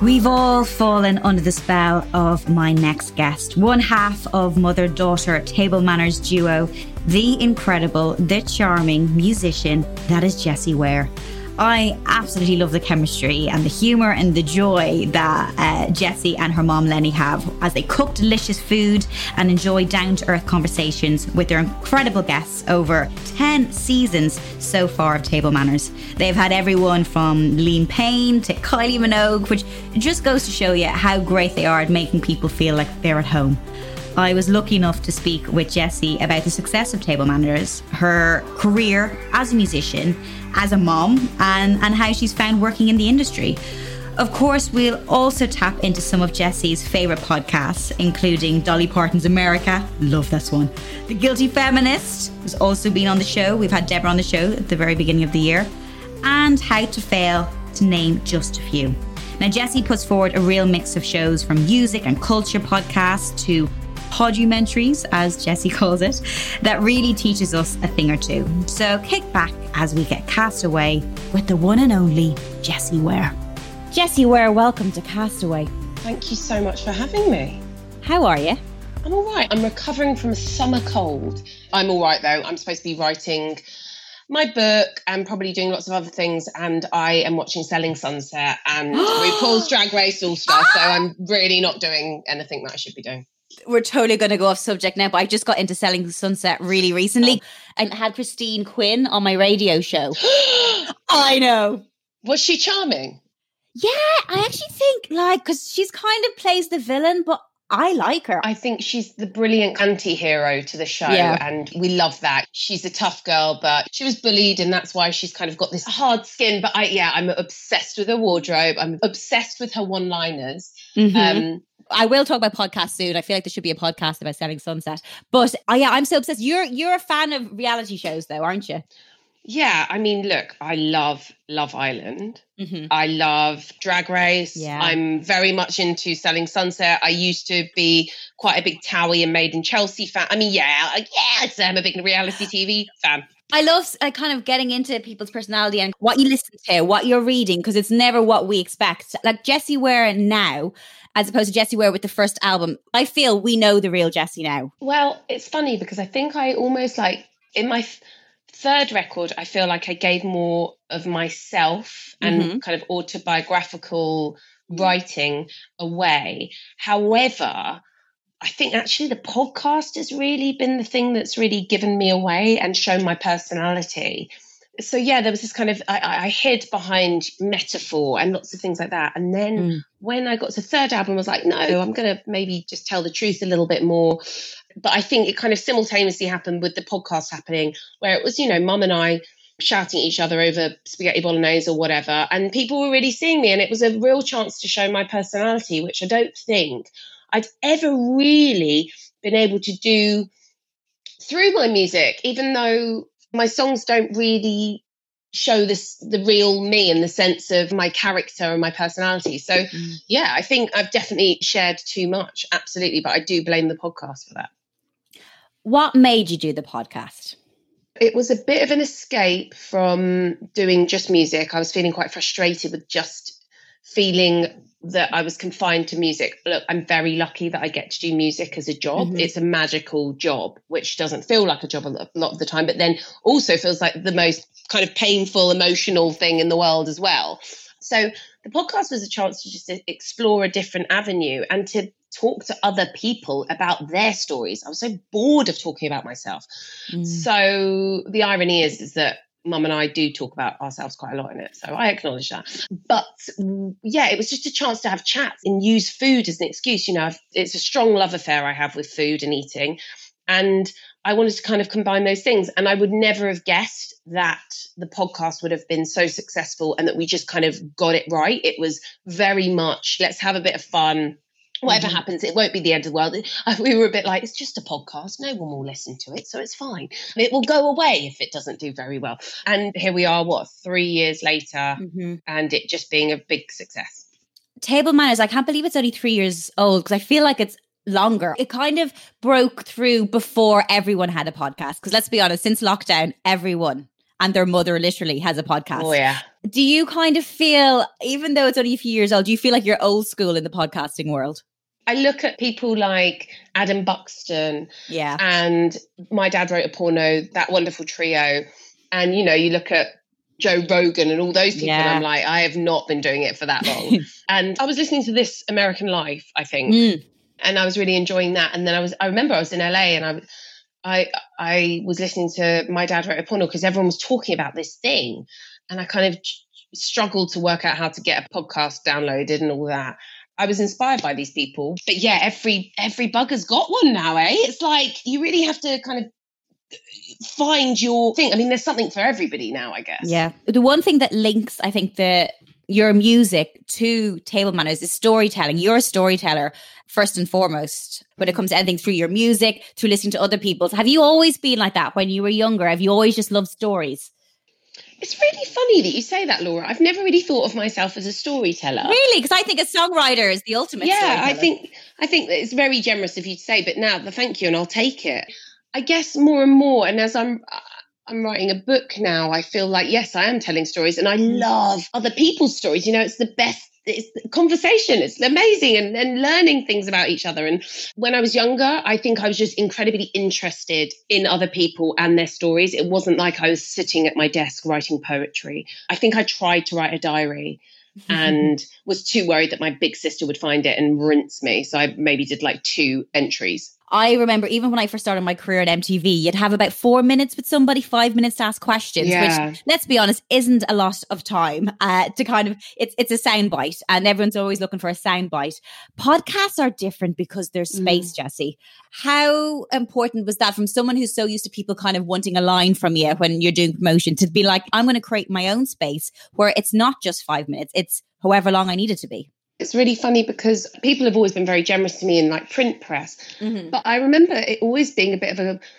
We've all fallen under the spell of my next guest, one half of mother-daughter table manners duo, the incredible, the charming musician that is Jessie Ware. I absolutely love the chemistry and the humour and the joy that Jessie and her mom Lenny have as they cook delicious food and enjoy down-to-earth conversations with their incredible guests over 10 seasons so far of Table Manners. They've had everyone from Liam Payne to Kylie Minogue, which just goes to show you how great they are at making people feel like they're at home. I was lucky enough to speak with Jessie about the success of Table Manners, her career as a musician, as a mom, and how she's found working in the industry. Of course, we'll also tap into some of Jessie's favourite podcasts, including Dolly Parton's America, love this one. The Guilty Feminist has also been on the show. We've had Deborah on the show at the very beginning of the year. And How to Fail, to name just a few. Now, Jessie puts forward a real mix of shows from music and culture podcasts to podumentaries, as Jessie calls it, that really teaches us a thing or two. So kick back as we get cast away with the one and only Jessie Ware. Jessie Ware, welcome to Castaway. Thank you so much for having me. How are you? I'm all right. I'm recovering from a summer cold. I'm all right, though. I'm supposed to be writing my book and probably doing lots of other things, and I am watching Selling Sunset and RuPaul's Drag Race All Star, so I'm really not doing anything that I should be doing. We're totally going to go off subject now, but I just got into Selling Sunset really recently and had Christine Quinn on my radio show. I know. Was she charming? Yeah, I actually think, because she's kind of plays the villain, but I like her. I think she's the brilliant anti-hero to the show, and we love that. She's a tough girl, but she was bullied, and that's why she's kind of got this hard skin. But I'm obsessed with her wardrobe. I'm obsessed with her one-liners. Mm-hmm. I will talk about podcasts soon. I feel like there should be a podcast about Selling Sunset. But I'm so obsessed. You're a fan of reality shows, though, aren't you? Yeah, I mean, look, I love Love Island. Mm-hmm. I love Drag Race. Yeah. I'm very much into Selling Sunset. I used to be quite a big Towie and Made in Chelsea fan. I mean, I'd say I'm a big reality TV fan. I love kind of getting into people's personality and what you listen to, what you're reading, because it's never what we expect. Like Jessie Ware now, as opposed to Jessie Ware with the first album. I feel we know the real Jessie now. Well, it's funny because I think I almost in my third record, I feel like I gave more of myself and kind of autobiographical writing away. However, I think actually the podcast has really been the thing that's really given me away and shown my personality. So there was this kind of, I hid behind metaphor and lots of things like that. And then when I got to the third album, I was like, no, I'm going to maybe just tell the truth a little bit more. But I think it kind of simultaneously happened with the podcast happening, where it was, Mum and I shouting at each other over spaghetti bolognese or whatever. And people were really seeing me. And it was a real chance to show my personality, which I don't think I'd ever really been able to do through my music, even though my songs don't really show the real me in the sense of my character and my personality. So, I think I've definitely shared too much. Absolutely. But I do blame the podcast for that. What made you do the podcast? It was a bit of an escape from doing just music. I was feeling quite frustrated with just feeling that I was confined to music. Look, I'm very lucky that I get to do music as a job. It's a magical job, which doesn't feel like a job a lot of the time, but then also feels like the most kind of painful, emotional thing in the world as well. So the podcast was a chance to just explore a different avenue and to talk to other people about their stories. I was so bored of talking about myself. So the irony is that Mum and I do talk about ourselves quite a lot in it. So I acknowledge that. But it was just a chance to have chats and use food as an excuse. It's a strong love affair I have with food and eating. And I wanted to kind of combine those things. And I would never have guessed that the podcast would have been so successful and that we just kind of got it right. It was very much, let's have a bit of fun. Whatever happens, it won't be the end of the world. We were a bit like, it's just a podcast. No one will listen to it, so it's fine. It will go away if it doesn't do very well. And here we are, 3 years later, and it just being a big success. Table Manners, I can't believe it's only 3 years old because I feel like it's longer. It kind of broke through before everyone had a podcast. Because let's be honest, since lockdown, everyone and their mother literally has a podcast. Oh, yeah. Do you kind of feel, even though it's only a few years old, do you feel like you're old school in the podcasting world? I look at people like Adam Buxton and My Dad Wrote a Porno, that wonderful trio. And, you know, you look at Joe Rogan and all those people, and I'm like, I have not been doing it for that long. And I was listening to This American Life, I think, and I was really enjoying that. And then I remember I was in LA and I was listening to My Dad Wrote a Porno because everyone was talking about this thing. And I kind of struggled to work out how to get a podcast downloaded and all that. I was inspired by these people. But yeah, every bugger's got one now, eh? It's like you really have to kind of find your thing. I mean, there's something for everybody now, I guess. Yeah. The one thing that links, I think, your music to Table Manners is storytelling. You're a storyteller first and foremost when it comes to anything, through your music, through listening to other people's. Have you always been like that when you were younger? Have you always just loved stories? It's really funny that you say that, Laura. I've never really thought of myself as a storyteller. Really? Because I think a songwriter is the ultimate storyteller. I think that it's very generous of you to say, but now, thank you, and I'll take it. I guess more and more, and as I'm writing a book now, I feel like, yes, I am telling stories, and I love other people's stories. You know, it's the best. It's the conversation. It's amazing, and learning things about each other. And when I was younger, I think I was just incredibly interested in other people and their stories. It wasn't like I was sitting at my desk writing poetry. I think I tried to write a diary and was too worried that my big sister would find it and rinse me. So I maybe did like 2 entries. I remember even when I first started my career at MTV, you'd have about 4 minutes with somebody, 5 minutes to ask questions, which, let's be honest, isn't a lot of time to kind of, it's a soundbite, and everyone's always looking for a soundbite. Podcasts are different because there's space, Jessie. How important was that from someone who's so used to people kind of wanting a line from you when you're doing promotion to be like, I'm going to create my own space where it's not just 5 minutes, it's however long I need it to be? It's really funny because people have always been very generous to me in like print press. But I remember it always being a bit of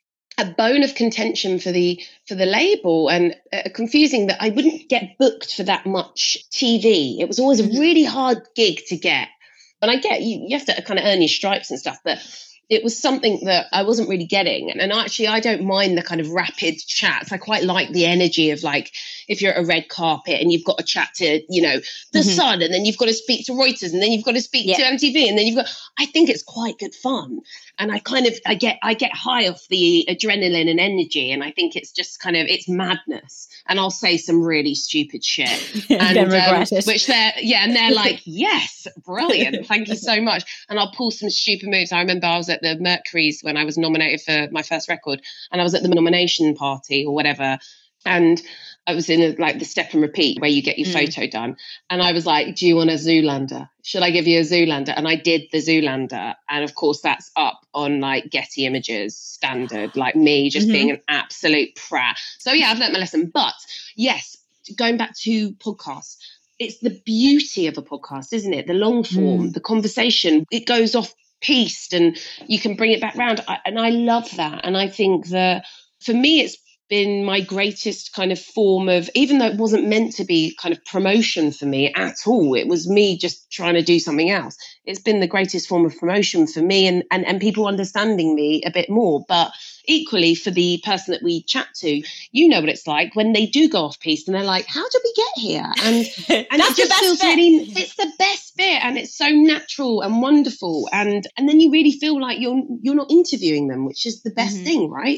a bone of contention for the label, and confusing that I wouldn't get booked for that much TV. It was always a really hard gig to get. And I get you have to kind of earn your stripes and stuff, but it was something that I wasn't really getting. And actually, I don't mind the kind of rapid chats. I quite like the energy of like, if you're at a red carpet and you've got to chat to, you know, the Sun, and then you've got to speak to Reuters, and then you've got to speak to MTV, and then I think it's quite good fun. And I get high off the adrenaline and energy. And I think it's just kind of, it's madness. And I'll say some really stupid shit. And then regret it. Which they're like, yes, brilliant. Thank you so much. And I'll pull some stupid moves. I remember I was at the Mercury's when I was nominated for my first record, and I was at the nomination party or whatever. And I was in the step and repeat where you get your photo done. And I was like, do you want a Zoolander? Should I give you a Zoolander? And I did the Zoolander. And of course, that's up on like Getty Images standard, like me just being an absolute prat. So yeah, I've learnt my lesson. But yes, going back to podcasts, it's the beauty of a podcast, isn't it? The long form, the conversation, it goes off pieced and you can bring it back round. And I love that. And I think that for me, it's been my greatest kind of form of, even though it wasn't meant to be kind of promotion for me at all, it was me just trying to do something else. It's been the greatest form of promotion for me and people understanding me a bit more. But equally for the person that we chat to, you know what it's like when they do go off piece and they're like, how did we get here? And it just feels really, it's the best bit, and it's so natural and wonderful. And then you really feel like you're not interviewing them, which is the best thing, right?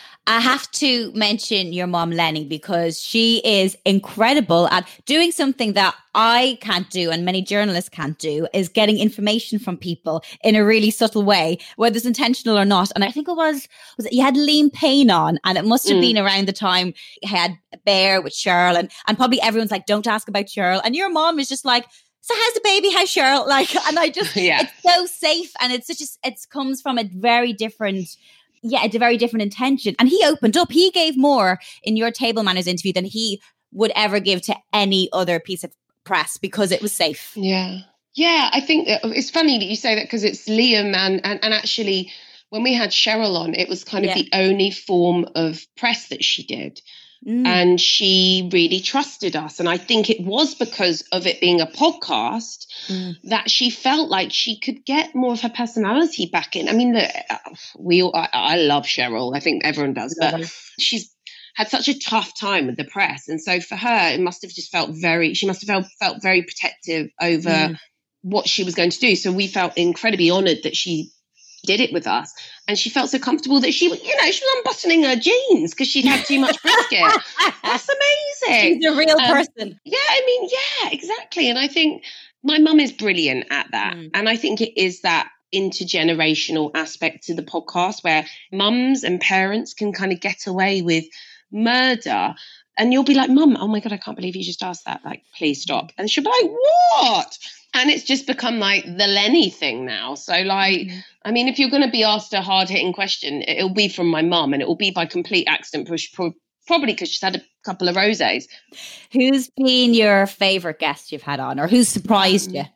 I have to mention your mom, Lenny, because she is incredible at doing something that I can't do and many journalists can't do, is getting information from people in a really subtle way, whether it's intentional or not. And I think it was you had Liam Payne on, and it must have been around the time you had Bear with Cheryl, and probably everyone's like, don't ask about Cheryl. And your mom is just like, so how's the baby? How's Cheryl? Like, and I just, it's so safe, and it comes from a very different intention. And he opened up. He gave more in your Table Manners interview than he would ever give to any other piece of press because it was safe. Yeah. Yeah, I think it's funny that you say that because it's Liam and actually when we had Cheryl on, it was kind of the only form of press that she did. And she really trusted us. And I think it was because of it being a podcast that she felt like she could get more of her personality back in. I mean, I love Cheryl. I think everyone does, but she's had such a tough time with the press. And so for her, it must have just she must have felt very protective over what she was going to do. So we felt incredibly honoured that she did it with us. And she felt so comfortable that she was unbuttoning her jeans because she'd had too much brisket. That's amazing. She's a real person. Yeah, exactly. And I think my mum is brilliant at that. And I think it is that intergenerational aspect to the podcast where mums and parents can kind of get away with murder. And you'll be like, Mum, oh my God, I can't believe you just asked that. Like, please stop. And she'll be like, what? And it's just become like the Lenny thing now. So like, I mean, if you're going to be asked a hard-hitting question, it'll be from my mum, and it will be by complete accident, probably because she's had a couple of rosés. Who's been your favourite guest you've had on, or who's surprised you?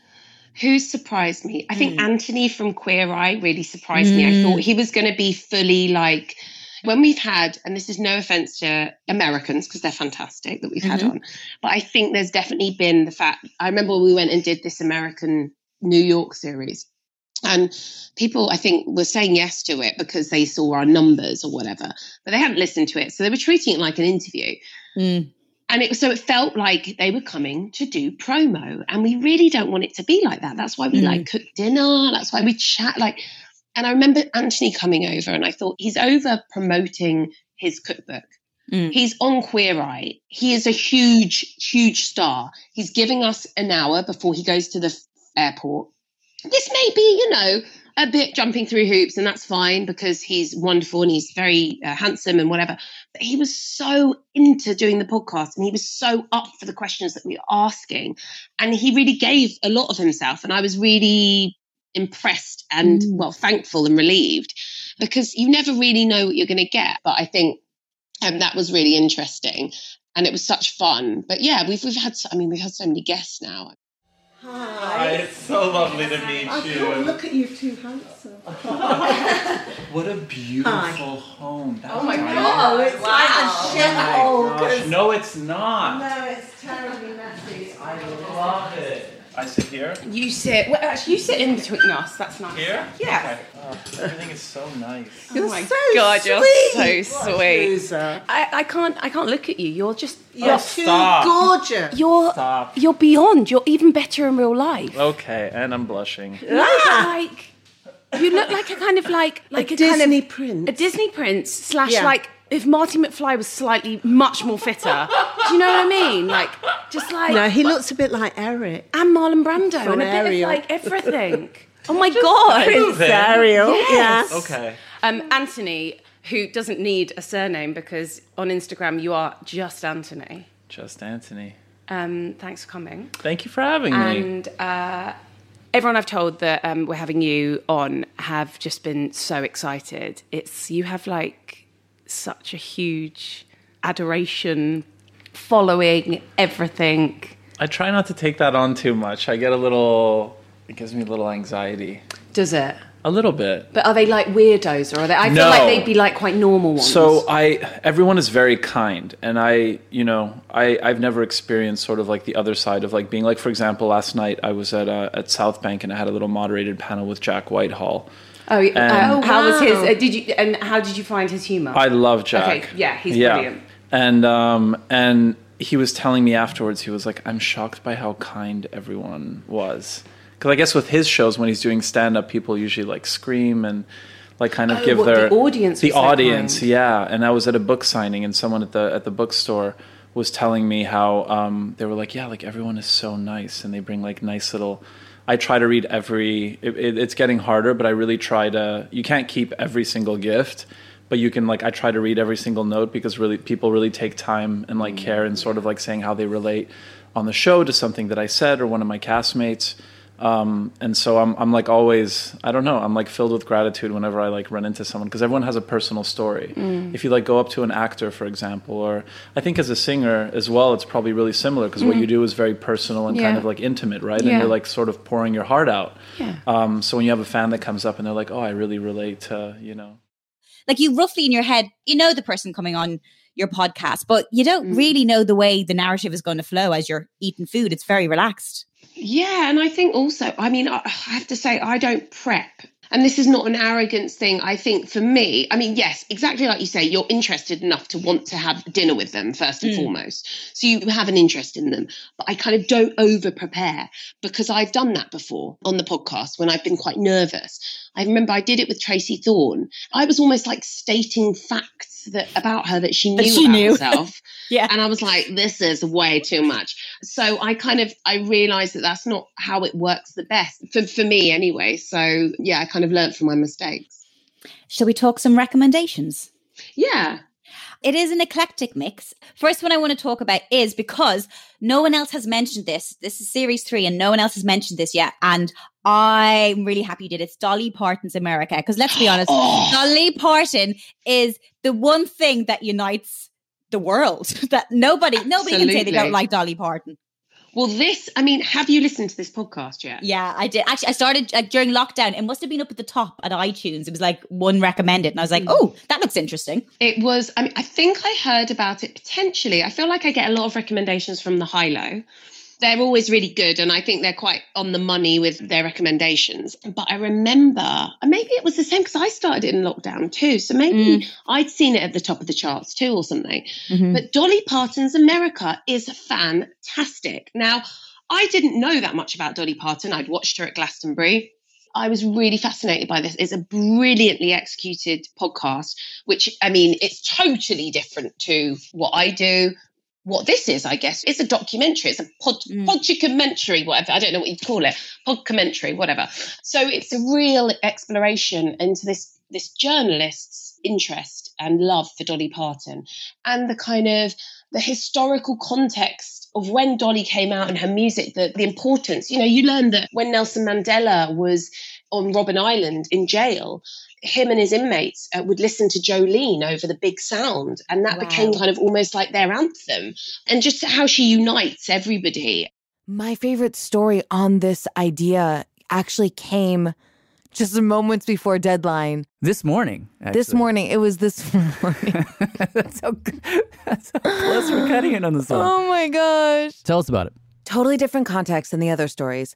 Who surprised me? I think Anthony from Queer Eye really surprised me. I thought he was going to be fully like, when we've had, and this is no offense to Americans because they're fantastic that we've had on, but I think there's definitely been the fact, I remember we went and did this American New York series, and people, I think, were saying yes to it because they saw our numbers or whatever, but they hadn't listened to it. So they were treating it like an interview. And it felt like they were coming to do promo, and we really don't want it to be like that. That's why we like cook dinner. That's why we chat. And I remember Anthony coming over, and I thought, he's over promoting his cookbook. He's on Queer Eye. He is a huge, huge star. He's giving us an hour before he goes to the airport. This may be, a bit jumping through hoops, and that's fine because he's wonderful and he's very handsome and whatever. But he was so into doing the podcast, and he was so up for the questions that we were asking. And he really gave a lot of himself. And I was really impressed and thankful and relieved, because you never really know what you're going to get. But I think that was really interesting, and it was such fun. But yeah, we've had so many guests now. Hi, it's so lovely to meet you. Look at you, too handsome. What a beautiful home. That's my God, it's like a shithole. No, it's not. No, it's terribly messy. I love it. I sit here? You sit. Well, actually, you sit in between us. That's nice. Here? Yeah. Okay. Everything is so nice. Oh my so God, sweet. you're so sweet. Loser. I can't look at you. You're just. You're too gorgeous. You're beyond. You're even better in real life. Okay, and I'm blushing. Like you look like a kind of like a Disney prince. A Disney prince / like if Marty McFly was slightly much more fitter. Do you know what I mean? Like just like. No, he looks a bit like Eric and Marlon Brando and a bit of like everything. Oh my God, Prince Ariel. Yes. Okay. Anthony, who doesn't need a surname because on Instagram you are just Anthony. Just Anthony. Thanks for coming. Thank you for having me. And everyone I've told that we're having you on have just been so excited. You have like such a huge adoration, following, everything. I try not to take that on too much. It gives me a little anxiety. Does it? A little bit. But are they like weirdos, or are they? I feel like they'd be like quite normal ones. So everyone is very kind, and I've never experienced sort of like the other side of like being like, for example, last night I was at South Bank and I had a little moderated panel with Jack Whitehall. How was his? How did you find his humor? I love Jack. Okay, yeah, he's brilliant. And he was telling me afterwards, he was like, I'm shocked by how kind everyone was. Because I guess with his shows, when he's doing stand-up, people usually like scream and like kind of give their the audience. The audience, yeah. And I was at a book signing, and someone at the bookstore was telling me how they were like, yeah, like everyone is so nice, and they bring like nice little. I try to read it's getting harder, but I really try to. You can't keep every single gift, but you can like. I try to read every single note because really people really take time and like care and sort of like saying how they relate on the show to something that I said or one of my castmates. And so I'm like always, I don't know, I'm like filled with gratitude whenever I like run into someone, because everyone has a personal story. If you like go up to an actor, for example, or I think as a singer as well, it's probably really similar, because what you do is very personal and kind of like intimate, right? And you're like sort of pouring your heart out. So when you have a fan that comes up and they're like, oh, I really relate to, Like you roughly in your head, the person coming on your podcast, but you don't really know the way the narrative is going to flow as you're eating food. It's very relaxed. Yeah, and I think also, I have to say, I don't prep. And this is not an arrogance thing. I think for me, I mean, yes, exactly like you say, you're interested enough to want to have dinner with them first and foremost. So you have an interest in them. But I kind of don't over prepare, because I've done that before on the podcast when I've been quite nervous. I remember I did it with Tracy Thorn. I was almost like stating facts about her that she knew herself. Yeah. And I was like, this is way too much. So I realized that that's not how it works the best for me anyway. So yeah, I kind of learned from my mistakes. Shall we talk some recommendations? Yeah. It is an eclectic mix. First one I want to talk about is, because no one else has mentioned this. This is series 3 and no one else has mentioned this yet. And I'm really happy you did. It's Dolly Parton's America. Because let's be honest, Dolly Parton is the one thing that unites the world. That nobody can say they don't like Dolly Parton. Well, have you listened to this podcast yet? Yeah, I did. Actually, I started during lockdown. It must have been up at the top at iTunes. It was like one recommended. And I was like, oh, that looks interesting. It was, I think I heard about it potentially. I feel like I get a lot of recommendations from the High-Low. They're always really good, and I think they're quite on the money with their recommendations. But I remember, and maybe it was the same because I started it in lockdown too. So maybe I'd seen it at the top of the charts too or something. Mm-hmm. But Dolly Parton's America is fantastic. Now, I didn't know that much about Dolly Parton. I'd watched her at Glastonbury. I was really fascinated by this. It's a brilliantly executed podcast, which, it's totally different to what I do. What this is, I guess, it's a documentary. It's a podcumentary, whatever. I don't know what you'd call it. Podcommentary, whatever. So it's a real exploration into this journalist's interest and love for Dolly Parton, and the kind of the historical context of when Dolly came out and her music, the importance. You learn that when Nelson Mandela was on Robben Island in jail, him and his inmates would listen to Jolene over the big sound, and that became kind of almost like their anthem, and just how she unites everybody. My favorite story on this idea actually came just moments before deadline. This morning, actually. This morning. It was this morning. That's how close we're cutting it on this one. Oh my gosh. Tell us about it. Totally different context than the other stories.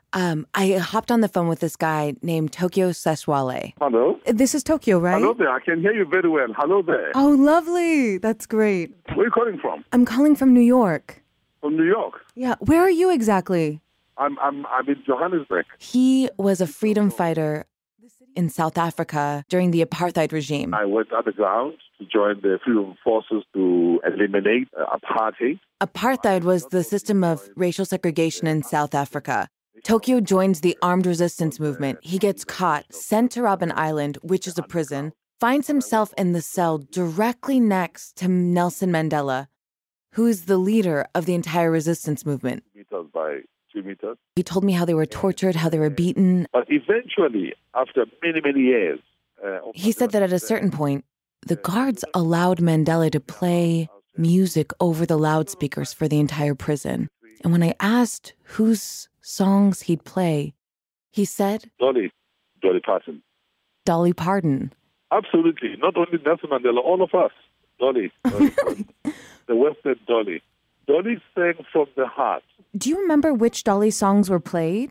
I hopped on the phone with this guy named Tokyo Seswale. Hello? This is Tokyo, right? Hello there. I can hear you very well. Hello there. Oh, lovely. That's great. Where are you calling from? I'm calling from New York. From New York? Yeah. Where are you exactly? I'm in Johannesburg. He was a freedom fighter in South Africa during the apartheid regime. I went underground to join the freedom forces to eliminate apartheid. Apartheid was the system of racial segregation in South Africa. Tokyo joins the armed resistance movement. He gets caught, sent to Robben Island, which is a prison, finds himself in the cell directly next to Nelson Mandela, who is the leader of the entire resistance movement. 2 meters by 2 meters. He told me how they were tortured, how they were beaten. But eventually, after many, many years... he said that at a certain point, the guards allowed Mandela to play music over the loudspeakers for the entire prison. And when I asked whose songs he'd play, he said, Dolly Parton. Dolly Parton. Absolutely. Not only Nelson Mandela, all of us. Dolly Parton. The Western Dolly. Dolly sang from the heart. Do you remember which Dolly songs were played?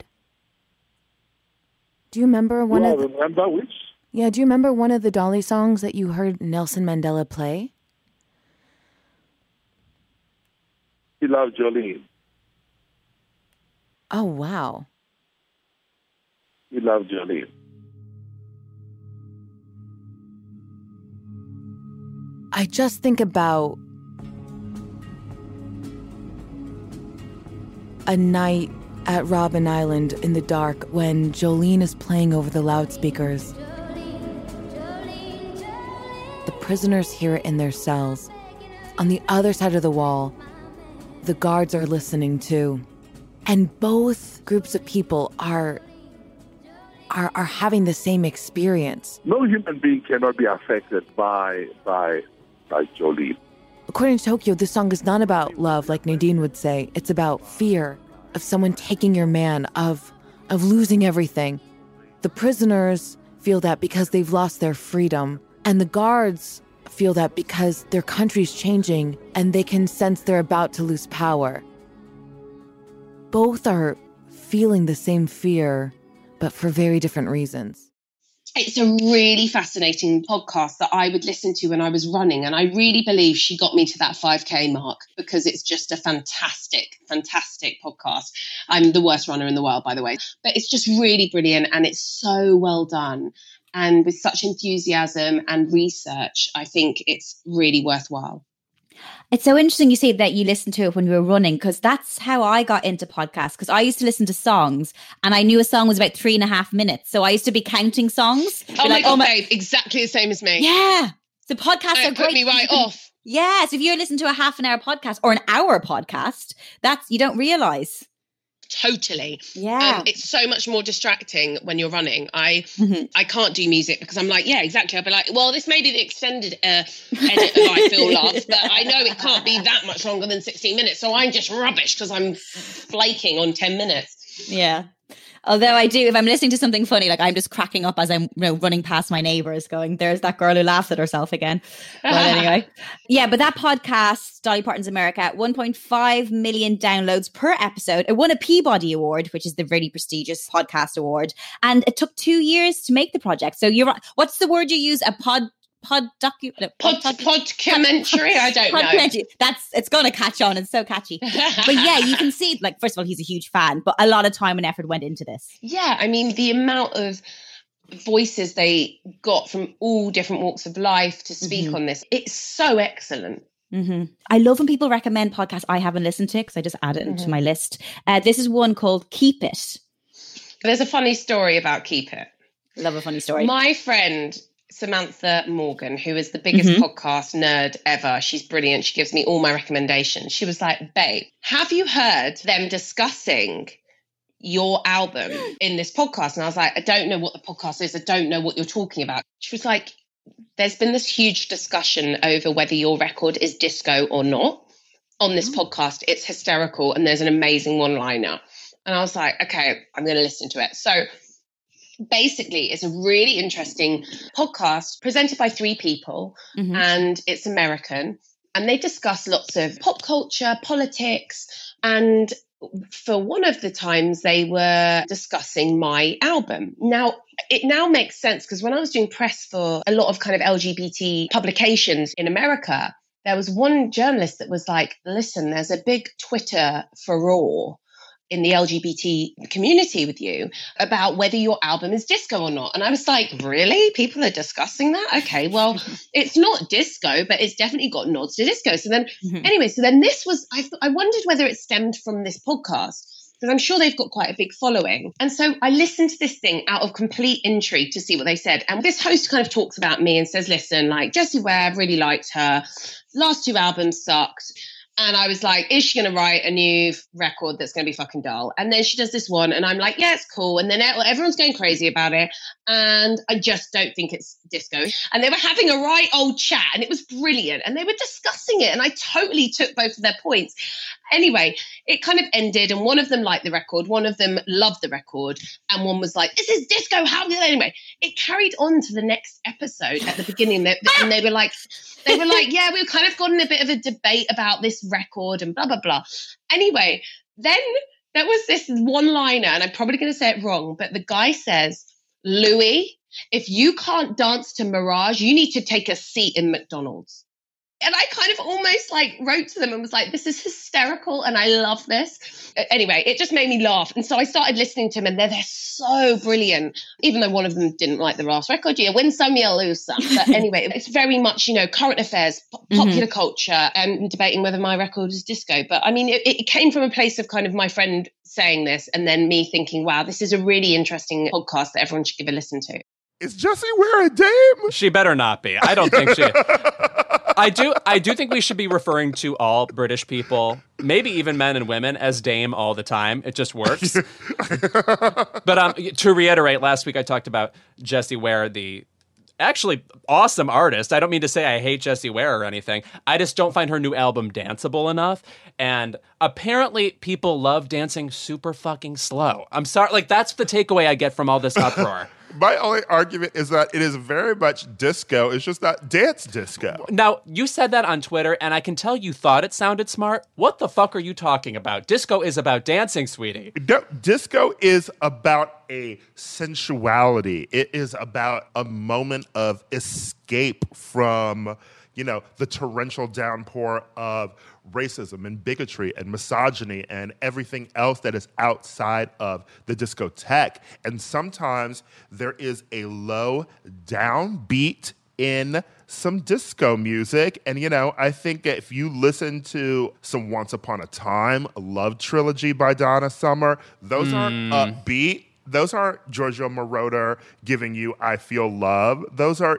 Do you remember remember which? Yeah, do you remember one of the Dolly songs that you heard Nelson Mandela play? He loved Jolene. Oh, wow. He loved Jolene. I just think about a night at Robben Island in the dark when Jolene is playing over the loudspeakers. The prisoners hear it in their cells. On the other side of the wall, the guards are listening too. And both groups of people are having the same experience. No human being cannot be affected by Jolene. According to Tokyo, this song is not about love, like Nadine would say. It's about fear of someone taking your man, of losing everything. The prisoners feel that because they've lost their freedom. And the guards feel that because their country's changing and they can sense they're about to lose power. Both are feeling the same fear, but for very different reasons. It's a really fascinating podcast that I would listen to when I was running. And I really believe she got me to that 5K mark because it's just a fantastic, fantastic podcast. I'm the worst runner in the world, by the way, but it's just really brilliant. And it's so well done. And with such enthusiasm and research, I think it's really worthwhile. It's so interesting you say that you listened to it when you were running, because that's how I got into podcasts. Because I used to listen to songs and I knew a song was about 3.5 minutes. So I used to be counting songs. Oh my God, babe, exactly the same as me. Yeah. So podcasts are great. Put me right off. Yeah. So if you listen to a half an hour podcast or an hour podcast, that's, you don't realise. Totally. Yeah. It's so much more distracting when you're running. I can't do music because I'm like, yeah, exactly. I'll be like, well, this may be the extended edit of I Feel Love, but I know it can't be that much longer than 16 minutes. So I'm just rubbish because I'm flaking on 10 minutes. Yeah. Although I do, if I'm listening to something funny, like I'm just cracking up as I'm running past my neighbours going, there's that girl who laughed at herself again. But anyway. Yeah, but that podcast, Dolly Parton's America, 1.5 million downloads per episode. It won a Peabody Award, which is the really prestigious podcast award. And it took 2 years to make the project. So what's the word you use? A podcumentary? I don't know. It's going to catch on. It's so catchy. But yeah, you can see, like, first of all, he's a huge fan, but a lot of time and effort went into this. Yeah, I mean, the amount of voices they got from all different walks of life to speak on this, it's so excellent. I love when people recommend podcasts I haven't listened to because I just add it into my list. This is one called Keep It. There's a funny story about Keep It. Love a funny story. My friend Samantha Morgan, who is the biggest podcast nerd ever. She's brilliant. She gives me all my recommendations. She was like, babe, have you heard them discussing your album in this podcast? And I was like, I don't know what the podcast is. I don't know what you're talking about. She was like, there's been this huge discussion over whether your record is disco or not on this podcast. It's hysterical. And there's an amazing one-liner. And I was like, okay, I'm going to listen to it. So basically, it's a really interesting podcast presented by 3 people, and it's American, and they discuss lots of pop culture, politics, and for one of the times they were discussing my album. Now, it now makes sense because when I was doing press for a lot of kind of LGBT publications in America, there was one journalist that was like, listen, there's a big Twitter furore in the LGBT community with you about whether your album is disco or not. And I was like, really? People are discussing that? Okay, well, it's not disco, but it's definitely got nods to disco. So then, anyway, so then this was, I wondered whether it stemmed from this podcast, because I'm sure they've got quite a big following. And so I listened to this thing out of complete intrigue to see what they said. And this host kind of talks about me and says, listen, like Jessie Ware, I've really liked her. Last 2 albums sucked. And I was like, is she going to write a new record that's going to be fucking dull? And then she does this one and I'm like, yeah, it's cool. And then everyone's going crazy about it. And I just don't think it's disco. And they were having a right old chat and it was brilliant. And they were discussing it. And I totally took both of their points. Anyway, it kind of ended and one of them liked the record. One of them loved the record. And one was like, this is disco. How did anyway? It carried on to the next episode at the beginning. And they were like, yeah, we've kind of got in a bit of a debate about this record and blah, blah, blah. Anyway, then there was this one-liner, and I'm probably going to say it wrong, but the guy says, Louis, if you can't dance to Mirage, you need to take a seat in McDonald's. And I kind of almost like wrote to them and was like, this is hysterical and I love this. Anyway, it just made me laugh. And so I started listening to them and they're so brilliant. Even though one of them didn't like the last record, you win some, you lose some. But anyway, it's very much, current affairs, popular culture and debating whether my record is disco. But I mean, it came from a place of kind of my friend saying this and then me thinking, wow, this is a really interesting podcast that everyone should give a listen to. Is Jessie Ware a dame? She better not be. I don't think she... I do think we should be referring to all British people, maybe even men and women, as dame all the time. It just works. But to reiterate, last week I talked about Jessie Ware, the actually awesome artist. I don't mean to say I hate Jessie Ware or anything. I just don't find her new album danceable enough. And apparently people love dancing super fucking slow. I'm sorry. Like, that's the takeaway I get from all this uproar. My only argument is that it is very much disco. It's just not dance disco. Now, you said that on Twitter, and I can tell you thought it sounded smart. What the fuck are you talking about? Disco is about dancing, sweetie. No, disco is about a sensuality. It is about a moment of escape from, the torrential downpour of racism and bigotry and misogyny and everything else that is outside of the discotheque. And sometimes there is a low downbeat in some disco music. And, I think if you listen to some Once Upon a Time, a Love Trilogy by Donna Summer, those aren't upbeat. Those aren't Giorgio Moroder giving you I Feel Love. Those are,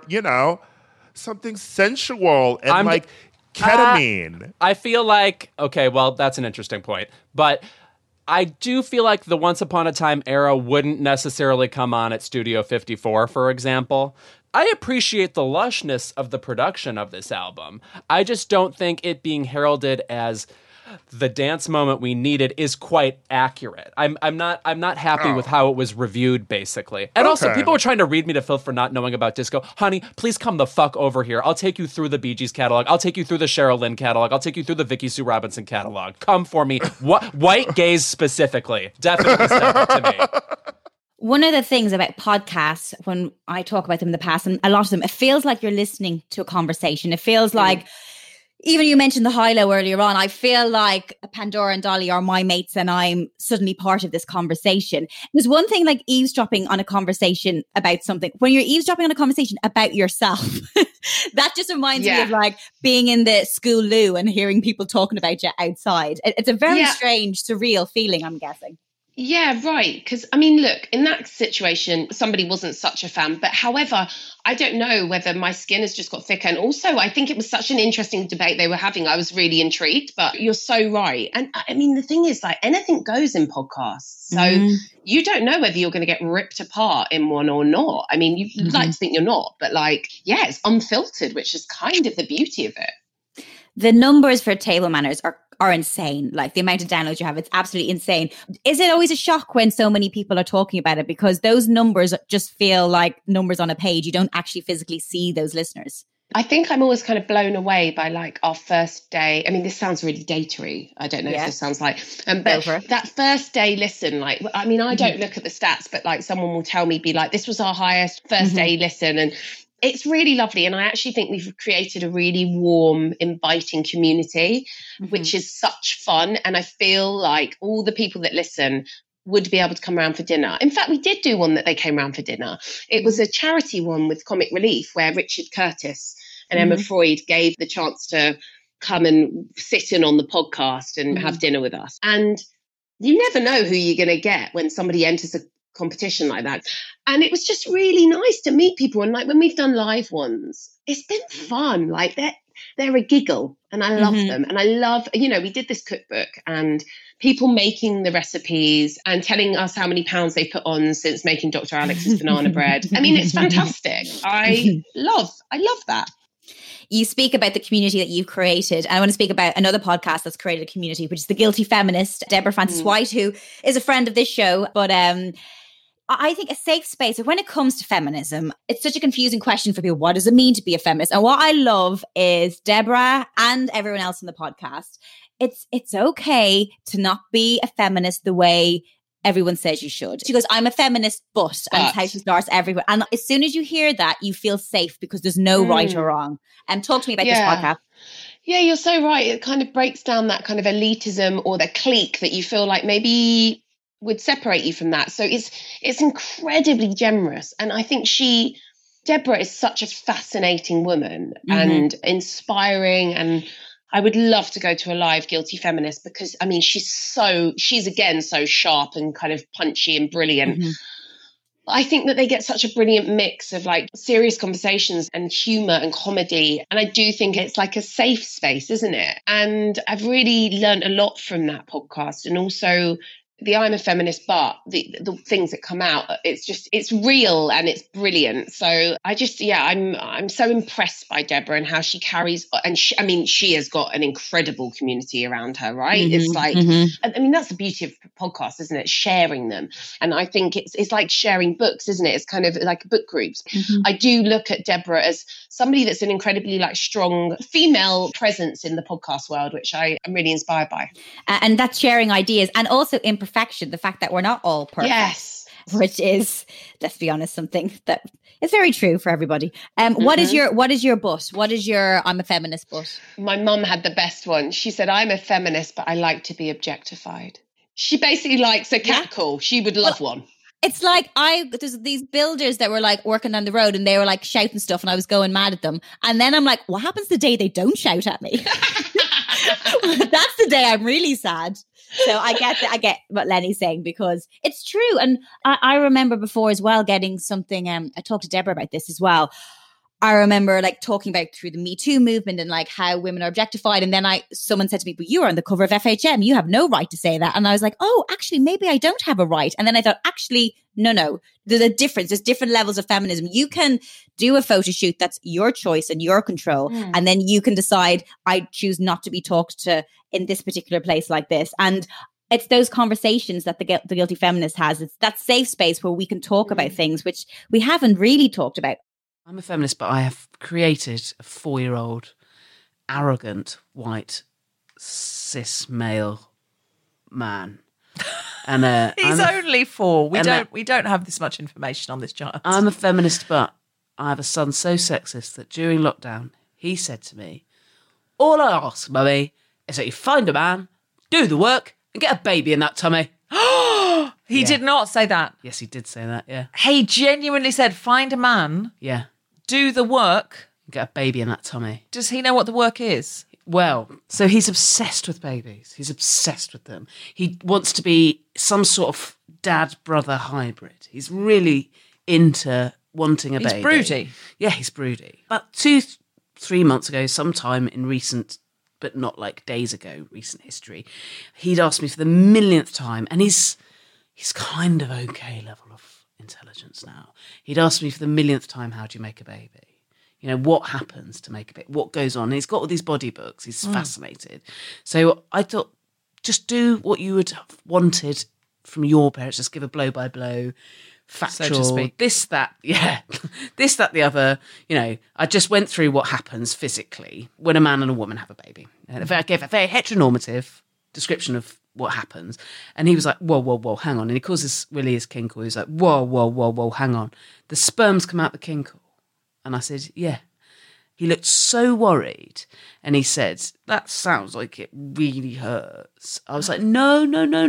something sensual and ketamine. I feel like, okay, well, that's an interesting point. But I do feel like the Once Upon a Time era wouldn't necessarily come on at Studio 54, for example. I appreciate the lushness of the production of this album. I just don't think it being heralded as the dance moment we needed is quite accurate. I'm not happy with how it was reviewed, basically. And also, people were trying to read me to filth for not knowing about disco. Honey, please come the fuck over here. I'll take you through the Bee Gees catalog. I'll take you through the Cheryl Lynn catalog. I'll take you through the Vicky Sue Robinson catalog. Come for me. White gays specifically. Definitely step up to me. One of the things about podcasts, when I talk about them in the past, and a lot of them, it feels like you're listening to a conversation. It feels like, even you mentioned the high-low earlier on, I feel like Pandora and Dolly are my mates and I'm suddenly part of this conversation. There's one thing like eavesdropping on a conversation about something. When you're eavesdropping on a conversation about yourself, that just reminds me of like being in the school loo and hearing people talking about you outside. It's a very strange, surreal feeling, I'm guessing. Yeah, right. Because, I mean, look, in that situation, somebody wasn't such a fan. But however, I don't know whether my skin has just got thicker. And also, I think it was such an interesting debate they were having. I was really intrigued. But you're so right. And I mean, the thing is, like, anything goes in podcasts. So you don't know whether you're going to get ripped apart in one or not. I mean, you'd like to think you're not. But like, yeah, it's unfiltered, which is kind of the beauty of it. The numbers for Table Manners are insane. Like the amount of downloads you have, it's absolutely insane. Is it always a shock when so many people are talking about it? Because those numbers just feel like numbers on a page. You don't actually physically see those listeners. I think I'm always kind of blown away by like our first day. I mean, this sounds really datery. I don't know if this sounds like, but that first day listen, like, I mean, I don't look at the stats, but like someone will tell me, be like, this was our highest first day listen. And it's really lovely. And I actually think we've created a really warm, inviting community, which is such fun. And I feel like all the people that listen would be able to come around for dinner. In fact, we did do one that they came around for dinner. It was a charity one with Comic Relief where Richard Curtis and Emma Freud gave the chance to come and sit in on the podcast and have dinner with us. And you never know who you're going to get when somebody enters a competition like that. And it was just really nice to meet people. And like when we've done live ones, it's been fun. Like they're a giggle and I love them. And I love, we did this cookbook and people making the recipes and telling us how many pounds they put on since making Dr. Alex's banana bread. I mean, it's fantastic. I love that. You speak about the community that you've created. I want to speak about another podcast that's created a community, which is The Guilty Feminist, Deborah Francis-White, who is a friend of this show. But I think a safe space, when it comes to feminism, it's such a confusing question for people. What does it mean to be a feminist? And what I love is Deborah and everyone else in the podcast. It's okay to not be a feminist the way everyone says you should. She goes, I'm a feminist, but, and it's how she starts everywhere. And as soon as you hear that, you feel safe because there's no right or wrong. And talk to me about this podcast. Yeah, you're so right. It kind of breaks down that kind of elitism or the clique that you feel like maybe would separate you from that. So it's incredibly generous. And I think Deborah is such a fascinating woman and inspiring, and I would love to go to a live Guilty Feminist because, I mean, she's again so sharp and kind of punchy and brilliant. I think that they get such a brilliant mix of like serious conversations and humor and comedy. And I do think it's like a safe space, isn't it? And I've really learned a lot from that podcast. And also the I'm a feminist, but the things that come out, it's real and it's brilliant. So I'm so impressed by Deborah and how she carries, and she has got an incredible community around her, right? Mm-hmm, It's like, I mean, that's the beauty of podcasts, isn't it? Sharing them. And I think it's like sharing books, isn't it? It's kind of like book groups. Mm-hmm. I do look at Deborah as somebody that's an incredibly like strong female presence in the podcast world, which I am really inspired by. And that's sharing ideas and also imperfection, the fact that we're not all perfect. Yes. Which is, let's be honest, something that is very true for everybody. What is your butt? What is your I'm a feminist butt? My mum had the best one. She said, I'm a feminist, but I like to be objectified. She basically likes a catcall. She would love one. It's like there's these builders that were like working on the road and they were like shouting stuff and I was going mad at them. And then I'm like, what happens the day they don't shout at me? That's the day I'm really sad. So I get what Lenny's saying because it's true. And I remember before as well getting something, I talked to Deborah about this as well. I remember like talking about through the Me Too movement and like how women are objectified. And then someone said to me, but you are on the cover of FHM. You have no right to say that. And I was like, oh, actually, maybe I don't have a right. And then I thought, actually, no, there's a difference. There's different levels of feminism. You can do a photo shoot. That's your choice and your control. And then you can decide, I choose not to be talked to in this particular place like this. And it's those conversations that the Guilty Feminist has. It's that safe space where we can talk about things which we haven't really talked about. I'm a feminist, but I have created a 4-year-old, arrogant, white, cis male man. And he's only 4. We don't have this much information on this child. I'm a feminist, but I have a son so sexist that during lockdown, he said to me, all I ask, Mummy, is that you find a man, do the work, and get a baby in that tummy. He did not say that. Yes, he did say that, yeah. He genuinely said, find a man. Yeah. Do the work. Get a baby in that tummy. Does he know what the work is? Well, so he's obsessed with babies. He's obsessed with them. He wants to be some sort of dad-brother hybrid. He's really into wanting a baby. He's broody. Yeah, he's broody. About 2-3 months ago, sometime in recent, but not like days ago, recent history, he'd asked me for the millionth time, and he's kind of okay level of intelligence now. He'd asked me for the millionth time, how do you make a baby? You know, what happens to make a baby? What goes on? And he's got all these body books. He's fascinated. So I thought, just do what you would have wanted from your parents. Just give a blow-by-blow, factual, so to speak. This, that, the other. You know, I just went through what happens physically when a man and a woman have a baby. And I gave a very heteronormative description of what happens. And he was like, whoa, hang on. And he calls this Willie his kinkle. He's like, whoa, hang on. The sperms come out the kinkle. And I said, yeah. He looked so worried. And he said, that sounds like it really hurts. I was like, no,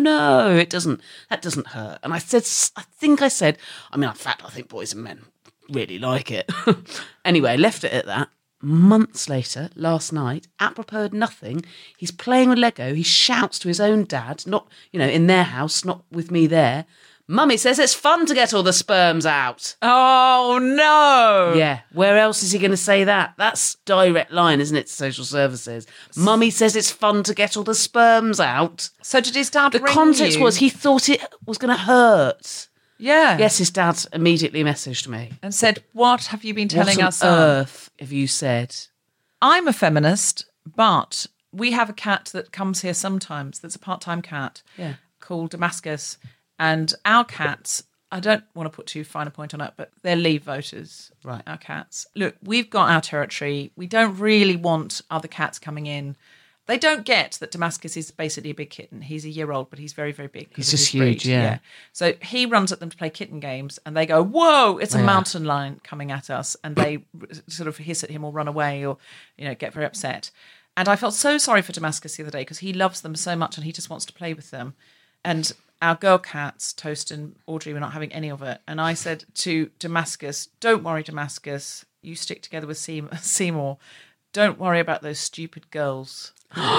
it doesn't. That doesn't hurt. And I think I said, in fact, I think boys and men really like it. Anyway, left it at that. Months later, last night, apropos of nothing, he's playing with Lego. He shouts to his own dad, not, in their house, not with me there. Mummy says it's fun to get all the sperms out. Oh, no. Yeah. Where else is he going to say that? That's direct line, isn't it, to social services? Mummy says it's fun to get all the sperms out. So did his dad ring you? The context was he thought it was going to hurt. Yeah. Yes, his dad immediately messaged me. And said, what have you been telling us? What on earth have you said? I'm a feminist, but we have a cat that comes here sometimes that's a part-time cat called Damascus. And our cats, I don't want to put too fine a point on it, but they're Leave voters, right? Our cats. Look, we've got our territory. We don't really want other cats coming in. They don't get that Damascus is basically a big kitten. He's a year old, but he's very, very big. He's just huge, yeah. So he runs at them to play kitten games, and they go, whoa, it's a mountain lion coming at us. And they sort of hiss at him or run away or, get very upset. And I felt so sorry for Damascus the other day because he loves them so much and he just wants to play with them. And our girl cats, Toast and Audrey, were not having any of it. And I said to Damascus, don't worry, Damascus. You stick together with Seymour. Don't worry about those stupid girls.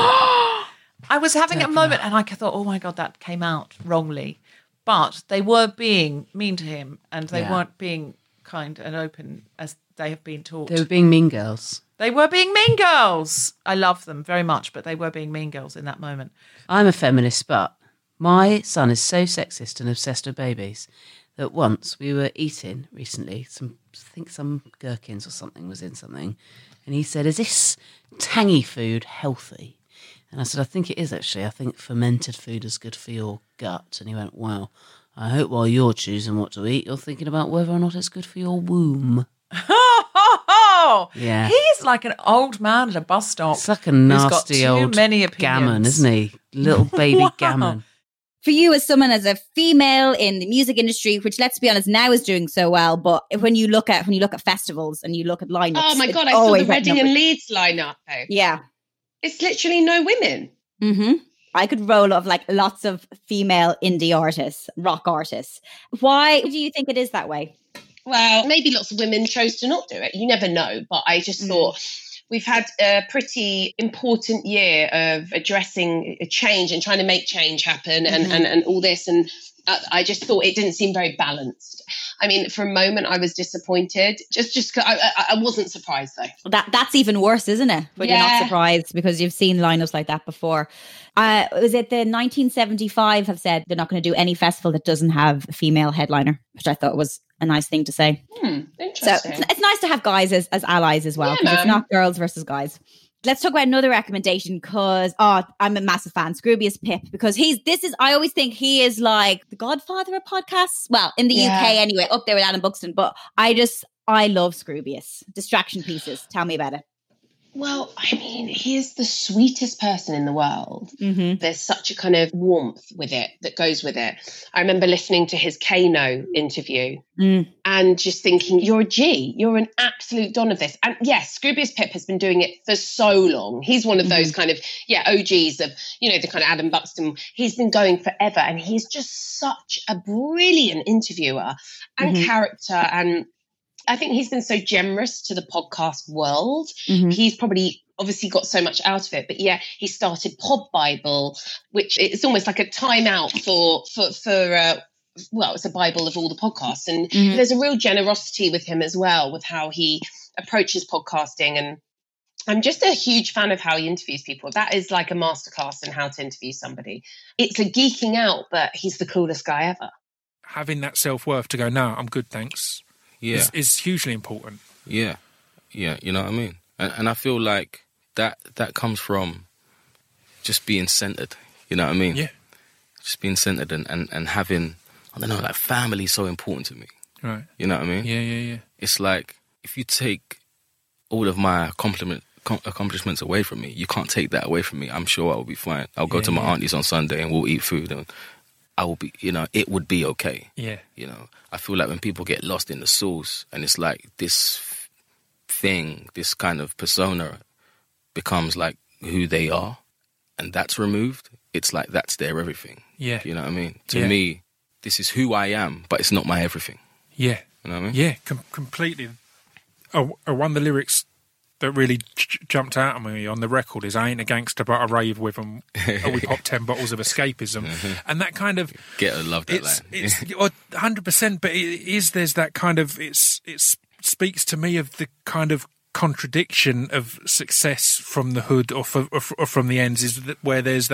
I was having a moment and I thought, oh my God, that came out wrongly. But they were being mean to him and they weren't being kind and open as they have been taught. They were being mean girls. They were being mean girls. I love them very much, but they were being mean girls in that moment. I'm a feminist, but My son is so sexist and obsessed with babies that once we were eating recently, some gherkins or something was in something, and he said, "Is this tangy food healthy?" And I said, "I think it is, actually. I think fermented food is good for your gut." And he went, "Well, I hope while you're choosing what to eat, you're thinking about whether or not it's good for your womb." Yeah. He's like an old man at a bus stop. It's like a nasty who's got old too many opinions. gammon, isn't he? Little baby gammon. For you, as someone as a female in the music industry, which, let's be honest, now is doing so well, but when you look at festivals and you look at lineups, oh my God, I saw the Reading and Leeds lineup though. Yeah, it's literally no women. Mm-hmm. I could roll off like lots of female indie artists, rock artists. Why do you think it is that way? Well, maybe lots of women chose to not do it. You never know. But I just thought we've had a pretty important year of addressing a change and trying to make change happen and all this. And I just thought it didn't seem very balanced. I mean, for a moment, I was disappointed. I wasn't surprised, though. That's even worse, isn't it? When you're not surprised because you've seen lineups like that before. Was it the 1975 have said they're not going to do any festival that doesn't have a female headliner, which I thought was a nice thing to say. Interesting. So it's nice to have guys as allies as well, because it's not girls versus guys. Let's talk about another recommendation because I'm a massive fan, Scroobius Pip, because I always think he is like the godfather of podcasts. Well, in the UK anyway, up there with Alan Buxton, but I love Scroobius. Distraction pieces. Tell me about it. Well, I mean, he is the sweetest person in the world. Mm-hmm. There's such a kind of warmth with it that goes with it. I remember listening to his Kano interview and just thinking, you're a G. You're an absolute don of this. And yes, Scroobius Pip has been doing it for so long. He's one of those kind of, OGs of, the kind of Adam Buxton. He's been going forever. And he's just such a brilliant interviewer and character, and I think he's been so generous to the podcast world. He's probably obviously got so much out of it. But he started Pod Bible, which it's almost like a timeout for it's a Bible of all the podcasts. And there's a real generosity with him as well, with how he approaches podcasting. And I'm just a huge fan of how he interviews people. That is like a masterclass in how to interview somebody. It's a geeking out, but he's the coolest guy ever. Having that self-worth to go, no, I'm good, thanks. Yeah, is hugely important. Yeah, you know what I mean? And I feel like that comes from just being centered, you know what I mean? Yeah. Just being centered and having, I don't know, like family is so important to me. Right. You know what I mean? Yeah. It's like, if you take all of my accomplishments away from me, you can't take that away from me. I'm sure I'll be fine. I'll go to my auntie's on Sunday and we'll eat food and I will be, it would be okay. Yeah. I feel like when people get lost in the sauce and it's like this thing, this kind of persona becomes like who they are and that's removed, it's like that's their everything. Yeah. You know what I mean? To me, this is who I am, but it's not my everything. Yeah. You know what I mean? Yeah, completely. One of the lyrics that really jumped out at me on the record is "I ain't a gangster, but I rave with them. We pop 10 bottles of escapism," and that kind of I love that line. It's 100%, but there's that kind of it speaks to me of the kind of contradiction of success from the hood or from the ends, is that where there's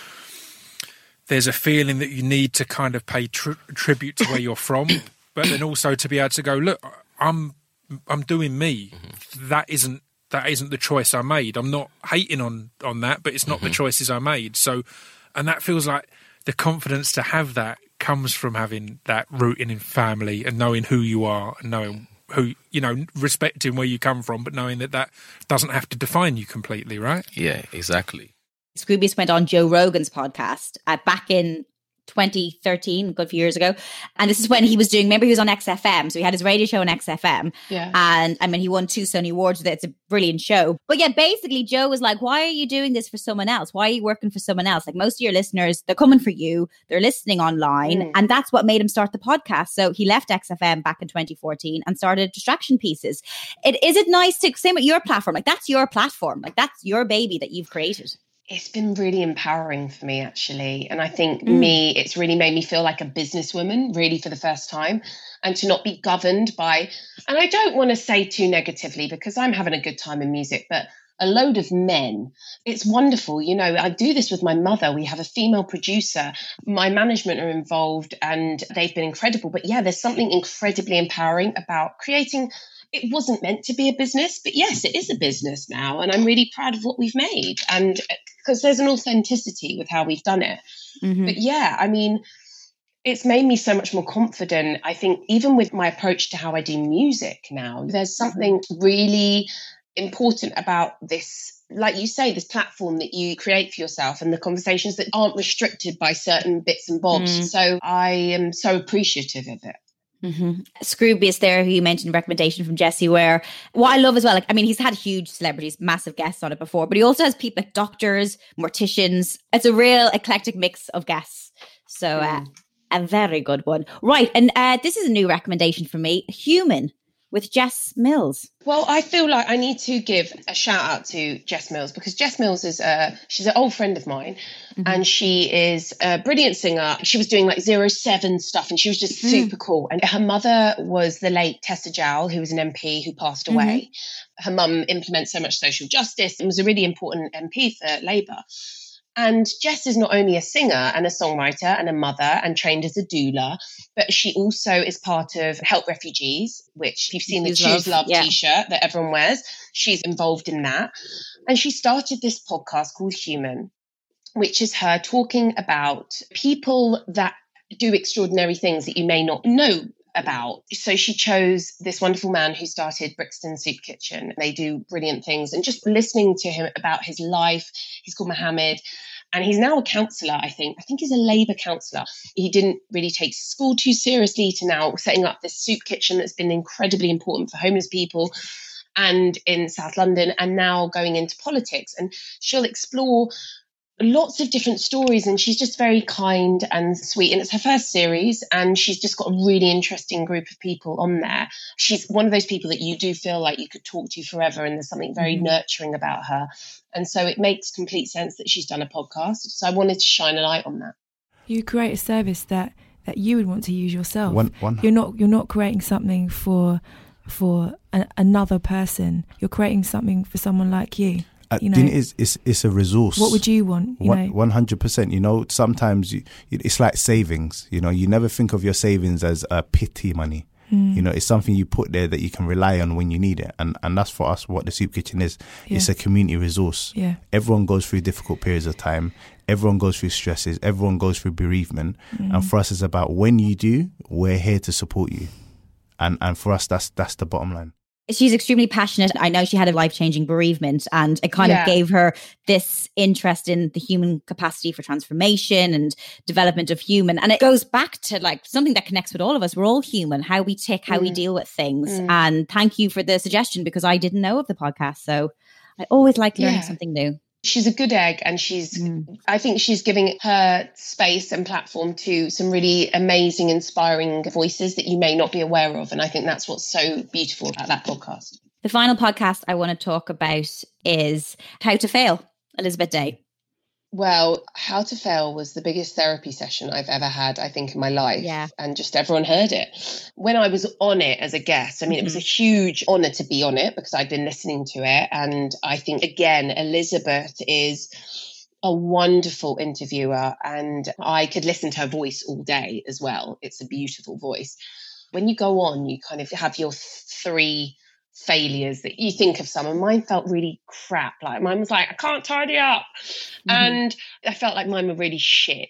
a feeling that you need to kind of pay tribute to where you're from, but then also to be able to go, look, I'm doing me. That isn't the choice I made. I'm not hating on that, but it's not the choices I made. So, and that feels like the confidence to have that comes from having that rooting in family and knowing who you are and knowing who, respecting where you come from, but knowing that doesn't have to define you completely, right? Yeah, exactly. Scroobius went on Joe Rogan's podcast back in 2013, a good few years ago. And this is when he was remember he was on XFM. So he had his radio show on XFM. Yeah. And I mean, he won 2 Sony Awards with it. It's a brilliant show. But yeah, basically Joe was like, why are you doing this for someone else? Why are you working for someone else? Like, most of your listeners, they're coming for you. They're listening online. And that's what made him start the podcast. So he left XFM back in 2014 and started Distraction Pieces. Is it nice to, same with your platform, like that's your platform. Like that's your baby that you've created. It's been really empowering for me, actually. And I think it's really made me feel like a businesswoman, really, for the first time. And to not be governed by, and I don't want to say too negatively because I'm having a good time in music, but a load of men. It's wonderful. You know, I do this with my mother. We have a female producer. My management are involved and they've been incredible. But yeah, there's something incredibly empowering about creating. It wasn't meant to be a business, but yes, it is a business now. And I'm really proud of what we've made. And because there's an authenticity with how we've done it. Mm-hmm. But yeah, I mean, it's made me so much more confident. I think even with my approach to how I do music now, there's something really important about this, like you say, this platform that you create for yourself and the conversations that aren't restricted by certain bits and bobs. So I am so appreciative of it. Mm-hmm. Scroobius there, who you mentioned, recommendation from Jessie Ware. What I love as well, like, I mean, he's had huge celebrities, massive guests on it before, but he also has people like doctors, morticians. It's a real eclectic mix of guests. So a very good one. Right. And this is a new recommendation for me, Human with Jess Mills. Well, I feel like I need to give a shout out to Jess Mills because Jess Mills is she's an old friend of mine, and she is a brilliant singer. She was doing like 07 stuff and she was just super cool. And her mother was the late Tessa Jowell, who was an MP who passed away. Her mum implements so much social justice and was a really important MP for Labour. And Jess is not only a singer and a songwriter and a mother and trained as a doula, but she also is part of Help Refugees, which if you've seen the Choose Love t-shirt that everyone wears, she's involved in that. And she started this podcast called Human, which is her talking about people that do extraordinary things that you may not know about. So she chose this wonderful man who started Brixton Soup Kitchen. They do brilliant things, and just listening to him about his life. He's called Mohammed, and he's now a counsellor. I think he's a Labour counsellor. He didn't really take school too seriously to now setting up this soup kitchen that's been incredibly important for homeless people and in South London, and now going into politics. And she'll explore lots of different stories, and she's just very kind and sweet, and it's her first series, and she's just got a really interesting group of people on there. She's one of those people that you do feel like you could talk to forever, and there's something very nurturing about her, and so it makes complete sense that she's done a podcast. So I wanted to shine a light on that. You create a service that you would want to use yourself. One. You're not creating something for another person. You're creating something for someone like you. You know, it's a resource. What would you want? 100%. You know, sometimes it's like savings. You know, you never think of your savings as pity money. You know, it's something you put there that you can rely on when you need it. And that's for us what the Soup Kitchen is. Yeah. It's a community resource. Yeah. Everyone goes through difficult periods of time. Everyone goes through stresses. Everyone goes through bereavement. And for us, it's about when you do, we're here to support you. And for us, that's the bottom line. She's extremely passionate. I know she had a life-changing bereavement, and it kind of gave her this interest in the human capacity for transformation and development of human. And it goes back to like something that connects with all of us. We're all human, how we tick, how we deal with things. And thank you for the suggestion, because I didn't know of the podcast. So I always like learning something new. She's a good egg, and I think she's giving her space and platform to some really amazing, inspiring voices that you may not be aware of. And I think that's what's so beautiful about that podcast. The final podcast I want to talk about is How to Fail, Elizabeth Day. Well, How to Fail was the biggest therapy session I've ever had, I think, in my life. Yeah. And just everyone heard it. When I was on it as a guest, I mean, it was a huge honour to be on it because I'd been listening to it. And I think, again, Elizabeth is a wonderful interviewer, and I could listen to her voice all day as well. It's a beautiful voice. When you go on, you kind of have your three failures that you think of some, and mine felt really crap. Like mine was like, I can't tidy up. And I felt like mine were really shit.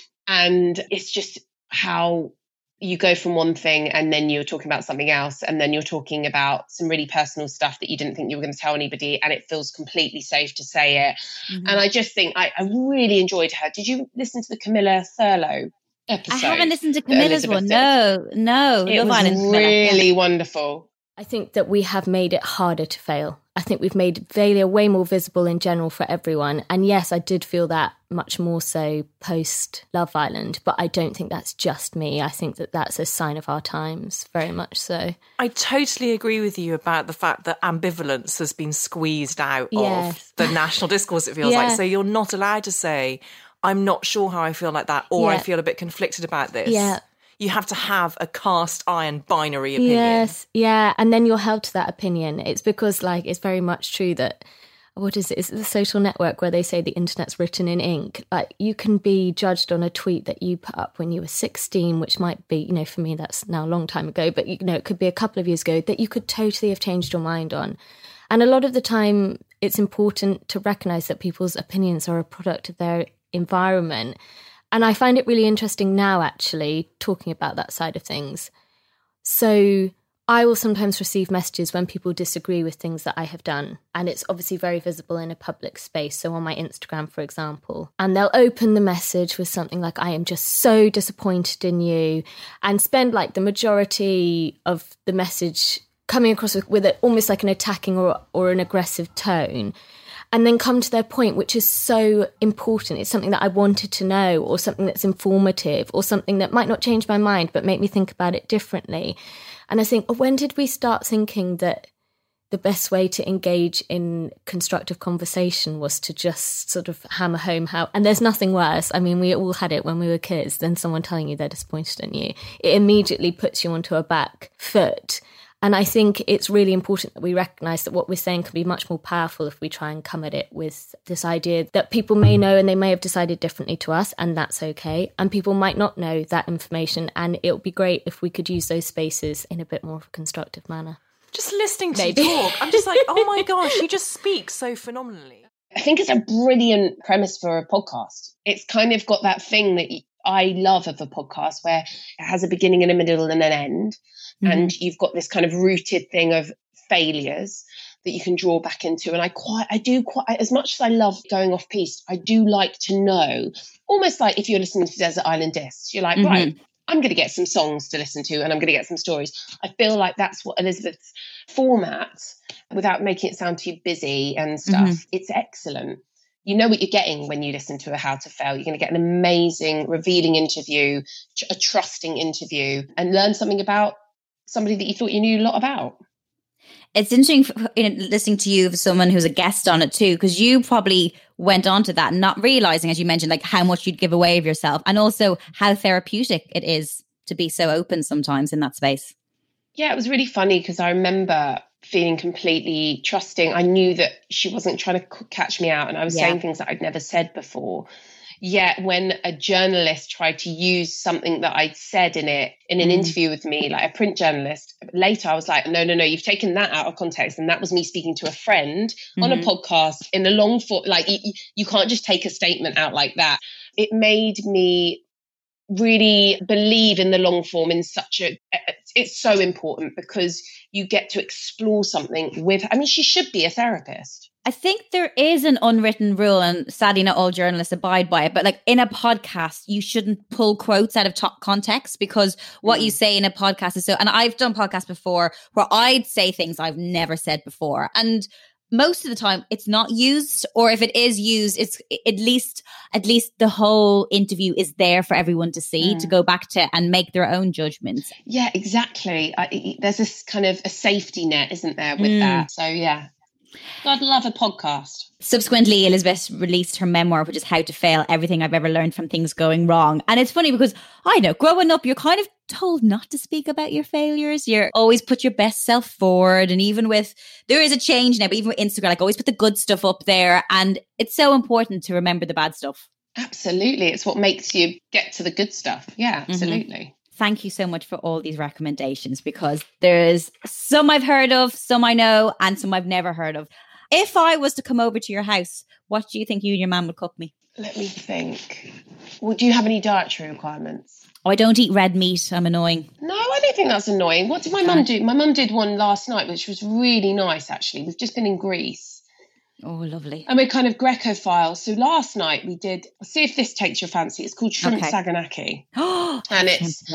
And it's just how you go from one thing and then you're talking about something else, and then you're talking about some really personal stuff that you didn't think you were going to tell anybody, and it feels completely safe to say it. And I just think I really enjoyed her. Did you listen to the Camilla Thurlow episode? I haven't listened to Camilla's one. No. It was really wonderful. I think that we have made it harder to fail. I think we've made failure way more visible in general for everyone. And yes, I did feel that much more so post Love Island, but I don't think that's just me. I think that that's a sign of our times, very much so. I totally agree with you about the fact that ambivalence has been squeezed out of the national discourse, it feels like. So you're not allowed to say, I'm not sure how I feel like that, or I feel a bit conflicted about this. Yeah. You have to have a cast iron binary opinion. Yes, yeah. And then you're held to that opinion. It's because, like, it's very much true that what is it? Is it The Social Network, where they say the internet's written in ink? Like, you can be judged on a tweet that you put up when you were 16, which might be, you know, for me, that's now a long time ago, but, you know, it could be a couple of years ago, that you could totally have changed your mind on. And a lot of the time, it's important to recognise that people's opinions are a product of their environment. And I find it really interesting now, actually, talking about that side of things. So I will sometimes receive messages when people disagree with things that I have done. And it's obviously very visible in a public space. So on my Instagram, for example, and they'll open the message with something like, I am just so disappointed in you, and spend like the majority of the message coming across with almost like an attacking or an aggressive tone. And then come to their point, which is so important. It's something that I wanted to know, or something that's informative, or something that might not change my mind, but make me think about it differently. And I think, when did we start thinking that the best way to engage in constructive conversation was to just sort of hammer home how, and there's nothing worse. I mean, we all had it when we were kids, than someone telling you they're disappointed in you. It immediately puts you onto a back foot. And I think it's really important that we recognise that what we're saying can be much more powerful if we try and come at it with this idea that people may know and they may have decided differently to us, and that's okay. And people might not know that information, and it would be great if we could use those spaces in a bit more of a constructive manner. Just listening to you talk, I'm just like, oh my gosh, she just speaks so phenomenally. I think it's a brilliant premise for a podcast. It's kind of got that thing that I love of a podcast, where it has a beginning and a middle and an end. And you've got this kind of rooted thing of failures that you can draw back into. And I do quite, as much as I love going off piste, I do like to know, almost like if you're listening to Desert Island Discs, you're like, right, I'm going to get some songs to listen to, and I'm going to get some stories. I feel like that's what Elizabeth's format, without making it sound too busy and stuff, it's excellent. You know what you're getting when you listen to a How to Fail. You're going to get an amazing, revealing interview, a trusting interview, and learn something about somebody that you thought you knew a lot about. It's interesting listening to you, as someone who's a guest on it too, because you probably went on to that not realizing, as you mentioned, like how much you'd give away of yourself, and also how therapeutic it is to be so open sometimes in that space. Yeah, it was really funny because I remember feeling completely trusting. I knew that she wasn't trying to catch me out, and I was saying things that I'd never said before. Yet when a journalist tried to use something that I'd said in an interview with me, like a print journalist, later I was like, no, you've taken that out of context. And that was me speaking to a friend on a podcast in a long form. Like, you can't just take a statement out like that. It made me really believe in the long form in it's so important, because you get to explore something with, I mean, she should be a therapist. I think there is an unwritten rule, and sadly not all journalists abide by it, but like in a podcast, you shouldn't pull quotes out of top context, because what you say in a podcast is so, and I've done podcasts before where I'd say things I've never said before. And most of the time it's not used, or if it is used, it's at least the whole interview is there for everyone to see, to go back to and make their own judgments. Yeah, exactly. There's this kind of a safety net, isn't there, with that? So yeah. God, love a podcast. Subsequently, Elizabeth released her memoir, which is How to Fail, Everything I've Ever Learned from Things Going Wrong. And it's funny because I know growing up, you're kind of told not to speak about your failures. You're always put your best self forward. And even there is a change now, but even with Instagram, like always put the good stuff up there. And it's so important to remember the bad stuff. Absolutely. It's what makes you get to the good stuff. Yeah, absolutely. Thank you so much for all these recommendations, because there's some I've heard of, some I know, and some I've never heard of. If I was to come over to your house, what do you think you and your mum would cook me? Let me think. Well, do you have any dietary requirements? Oh, I don't eat red meat. I'm annoying. No, I don't think that's annoying. What did my mum do? My mum did one last night, which was really nice, actually. We've just been in Greece. Oh, lovely. And we're kind of Greco-phile. So last night we did, see if this takes your fancy. It's called shrimp saganaki. And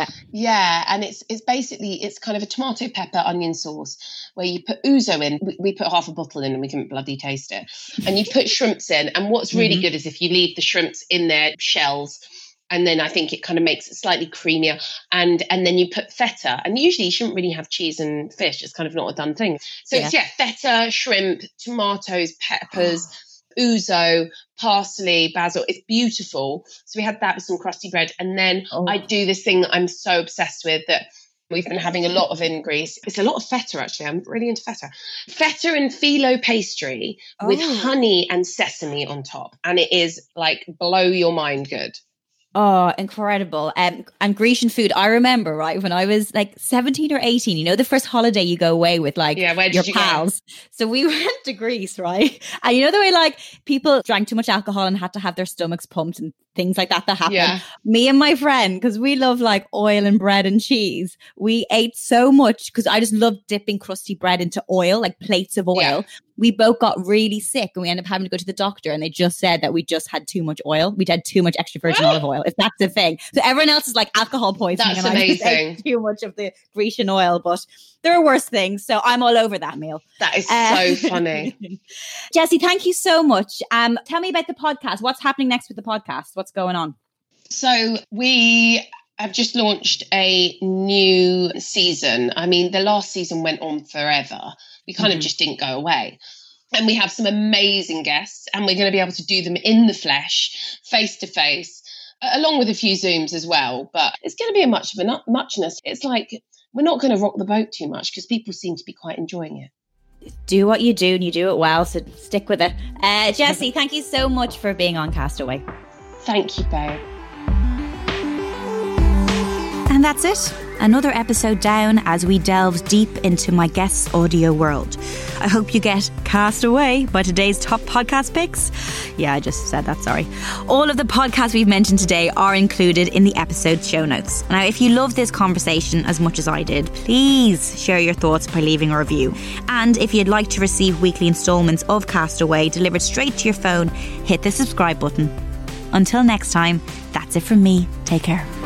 it's basically, it's kind of a tomato, pepper, onion sauce where you put ouzo in. We put half a bottle in and we can bloody taste it. And you put shrimps in. And what's really good is if you leave the shrimps in their shells, and then I think it kind of makes it slightly creamier. And then you put feta. And usually you shouldn't really have cheese and fish. It's kind of not a done thing. So it's feta, shrimp, tomatoes, peppers, ouzo, parsley, basil. It's beautiful. So we had that with some crusty bread. And then I do this thing that I'm so obsessed with, that We've been having a lot of in Greece. It's a lot of feta, actually. I'm really into feta. Feta and phyllo pastry with honey and sesame on top. And it is like blow your mind good. Oh, incredible. And Grecian food, I remember, right, when I was like 17 or 18, you know, the first holiday you go away with like your pals. So we went to Greece, right? And you know the way like people drank too much alcohol and had to have their stomachs pumped and things like that happen. Yeah. Me and my friend, because we love like oil and bread and cheese, we ate so much because I just love dipping crusty bread into oil, like plates of oil. Yeah. We both got really sick and we ended up having to go to the doctor, and they just said that we just had too much oil. We'd had too much extra virgin olive oil, if that's the thing. So everyone else is like alcohol poisoning. That's and amazing. I just ate too much of the Grecian oil, but there are worse things. So I'm all over that meal. That is so funny. Jessie, thank you so much. Tell me about the podcast. What's happening next with the podcast? What's going on? So we have just launched a new season. I mean, the last season went on forever. We kind of just didn't go away. And we have some amazing guests, and we're going to be able to do them in the flesh, face to face, along with a few Zooms as well. But it's going to be a much of a muchness. It's like we're not going to rock the boat too much because people seem to be quite enjoying it. Do what you do and you do it well, so stick with it. Jessie, thank you so much for being on Castaway. Thank you, babe. And that's it. Another episode down as we delve deep into my guest's audio world. I hope you get cast away by today's top podcast picks. Yeah, I just said that, sorry. All of the podcasts we've mentioned today are included in the episode show notes. Now, if you love this conversation as much as I did, please share your thoughts by leaving a review. And if you'd like to receive weekly installments of Castaway delivered straight to your phone, hit the subscribe button. Until next time, that's it from me. Take care.